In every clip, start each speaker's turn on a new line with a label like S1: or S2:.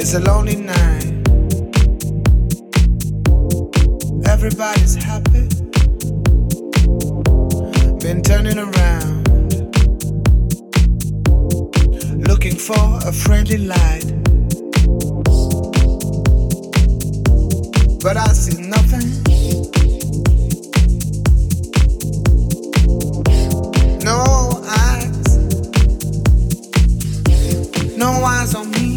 S1: It's a lonely night. Everybody's happy. Been turning around, looking for a friendly light. But I see nothing. No eyes. No eyes on me.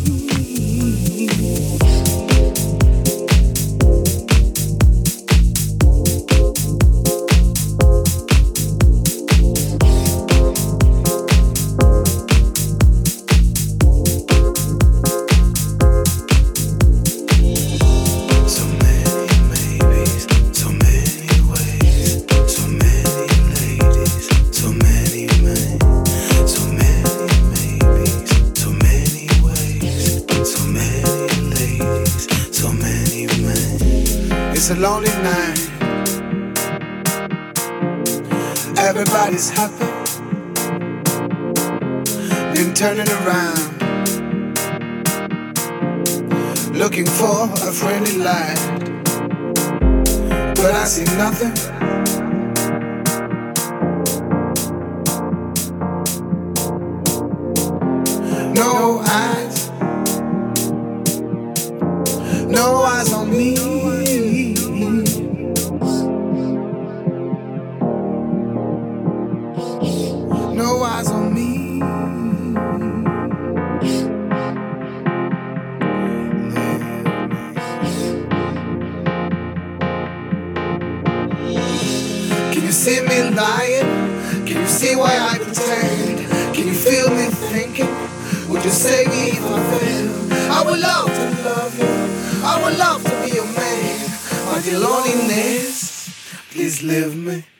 S1: It's a lonely night. Everybody's happy. Been turning around, looking for a friendly light. But I see nothing. No eyes. No eyes on me. No eyes on me. Can you see me lying? Can you see why I pretend? Can you feel me thinking? Would you save me if I fail? I would love to love you. I would love to be your man. But your loneliness, please leave me.